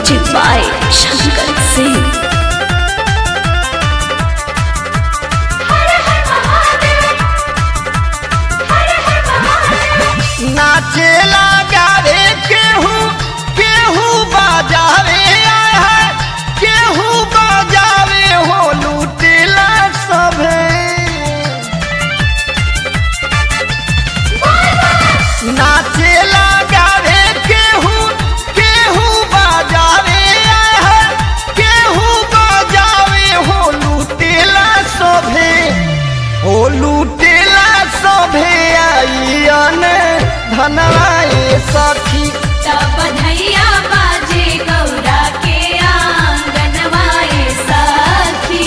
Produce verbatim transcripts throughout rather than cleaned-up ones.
Music by Shankar Singh. नाचेला गावे केहू केहू बाजावे है, केहू बाजावे हो लूटेला सभे। नाचेला गावे केहू केहू बाजावे है, केहू बाजावे हो लूटेला सभे, हो लूटेला सभे आइयन धनवाए सखी। बधैया बाजे गौरा के आंगनवाए सखी।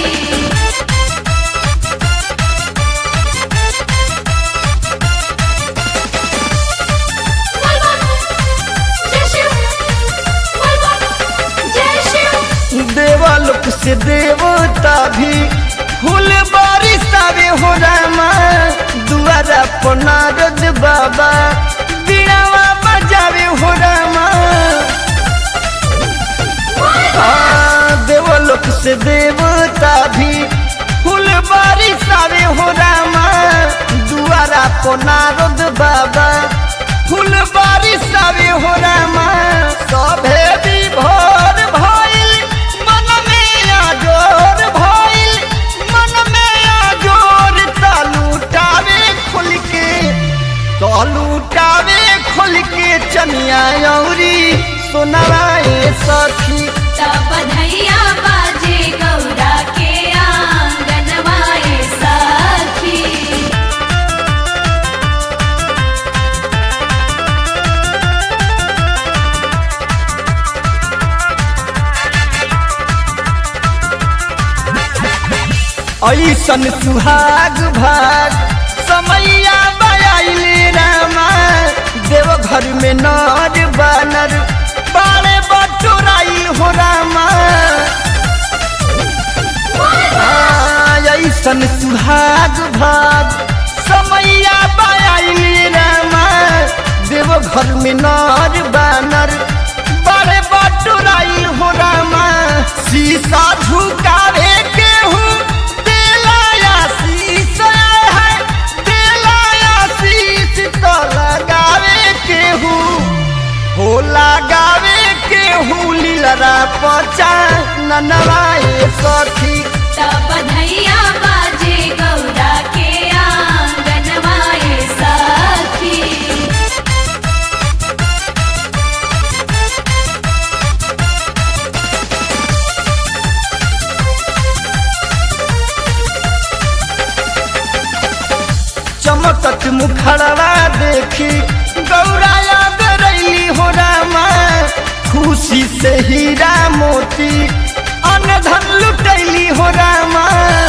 देवलोक से देवता भी फूल बारिशावे हो रामा, दुआरा पर नारद बाबा बीड़ावा बजावे हो रामा। देवलोक से देवता भी फूल बारिशावे हो रामा, दुआरा पर नारद बाबा फूल बारिशावे हो रामा। सभे विभोर भइल मन में आजोर भइल, मन में आजोर तालूटावे खुल के, तालूटावे खुल के चनिया औरी सोनाए सखी। बधैया बाजे गौरा के आंगनवाए सखी। ऐसन सुहाग भाग समैया बयाइले रामा, देवघर में नर बानर बाड़े बटोराई हो रामा। ऐसन सुहाग भाग समैया बयाइले रामा, देवघर में नर बानर बाड़े बटोराई हो रामा। शीशा झुकावे केहू हो लगावे केहू लीलरा पचा ननवाए सखी। बधैया बाजे गौरा के आंगनवाए सखी। चमकत मुखड़वा देखी गौराया गरैली हो रामा, खुशी से हीरा मोती अन्न धन लुटैली हो रामा।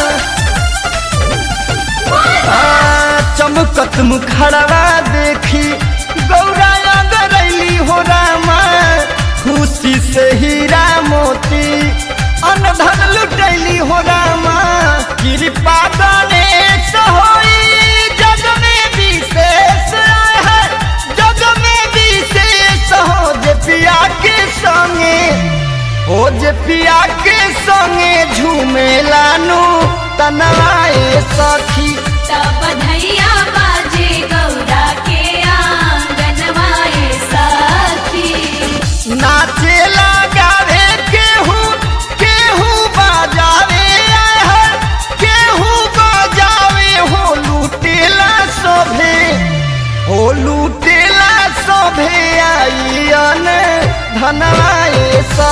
चमकत मुखड़वा देखी गौराया गरैली हो रामा, खुशी से हीरा मोती अन्न धन लुटैली हो रामा। कृपा गणेश होई जग में विशेष है, जग में विशेष हो जे पिया के संगे, हो जे पिया के संगे झूमे लानू तनवाए सखी। बधैया बाजे गौरा के आंगनवाए सखी। नाचेला गावे केहू केहू बाजावे है, केहू बाजावे हो लूटेला सभे, हो लूटेला सभे आइयन धनवाए सखी।